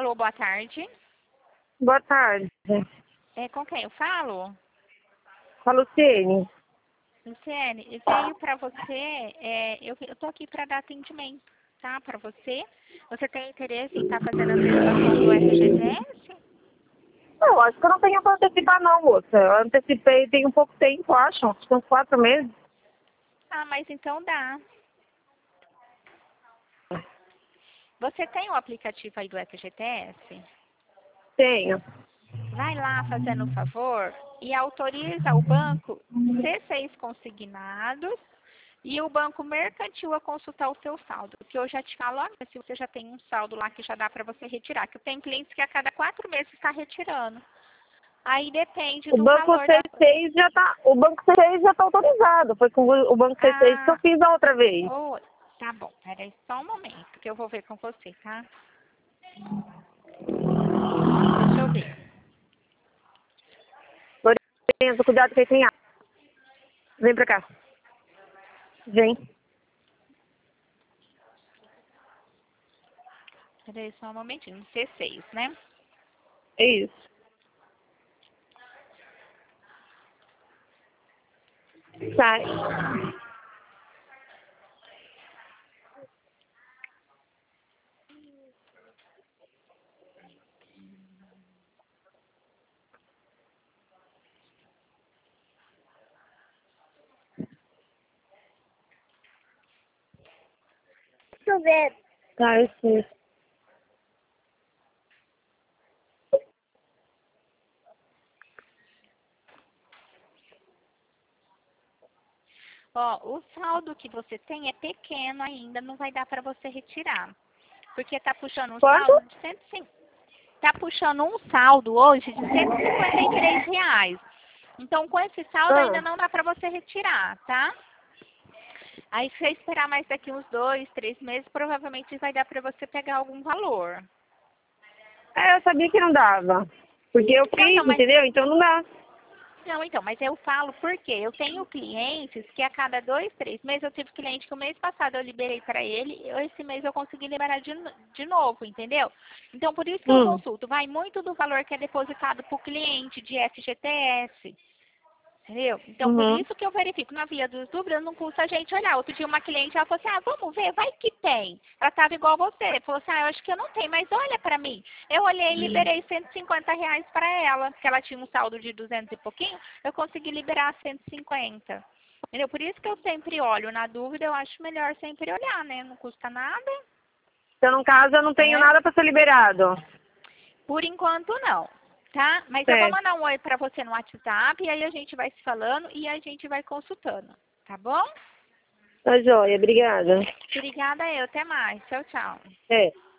Alô, boa tarde. Boa tarde. Com quem eu falo? Com a Luciene. Luciene, veio para você, eu tô aqui para dar atendimento, tá? Para você. Você tem interesse em estar fazendo a antecipação do FGTS? Eu acho que eu não tenho para antecipar não, moça. Eu antecipei tem um pouco tempo, acho que uns 4 meses. Ah, mas então dá. Você tem o aplicativo aí do FGTS? Tenho. Vai lá fazendo um favor e autoriza o banco C6 consignados e o banco mercantil a consultar o seu saldo. Que eu já te falo, olha, se você já tem um saldo lá que já dá para você retirar. Que tem clientes que a cada 4 meses está retirando. Aí depende O do banco valor da... C6 já tá, o banco C6 já tá autorizado. Foi com o banco C6 que eu Ah, fiz a outra vez. oh, tá bom. Peraí só um momento que eu vou ver com você, tá? Deixa eu ver. Lorenzo, cuidado que aí tem água. Vem pra cá. Vem. Peraí só um momentinho. C6, né? É isso. Sai. Deixa eu ver. Tá, eu sei. Ó, o saldo que você tem é pequeno ainda, não vai dar para você retirar. Porque tá puxando um Quanto? saldo de 150. Tá puxando um saldo hoje de R$ 153. Então, com esse saldo ainda Ah. não dá para você retirar, tá? Aí, se você esperar mais daqui uns 2, 3 meses, provavelmente vai dar para você pegar algum valor. É, eu sabia que não dava. Porque eu Não, fiz, então, mas entendeu? Então não dá. Não, então, mas eu falo porque eu tenho clientes que a cada 2, 3 meses, eu tive cliente que o mês passado eu liberei para ele, esse mês eu consegui liberar de novo, entendeu? Então, por isso que eu consulto. Vai muito do valor que é depositado para o cliente de FGTS. Entendeu? Então, por Uhum. isso que eu verifico. Na via dos dúvidas, não custa a gente olhar. Outro dia, uma cliente, ela falou assim, vamos ver, vai que tem. Ela estava igual você. Falou assim, eu acho que eu não tenho, mas olha para mim. Eu olhei e liberei R$ 150 para ela, porque ela tinha um saldo de 200 e pouquinho, eu consegui liberar 150. Entendeu? Por isso que eu sempre olho. Na dúvida, eu acho melhor sempre olhar, né? Não custa nada, Então, no caso, eu não tenho né? nada para ser liberado. Por enquanto, não. Tá? Mas eu vou Certo. mandar um oi para você no WhatsApp e aí a gente vai se falando e a gente vai consultando. Tá bom? Tá joia, obrigada. Obrigada eu. Até mais. Tchau, tchau. É.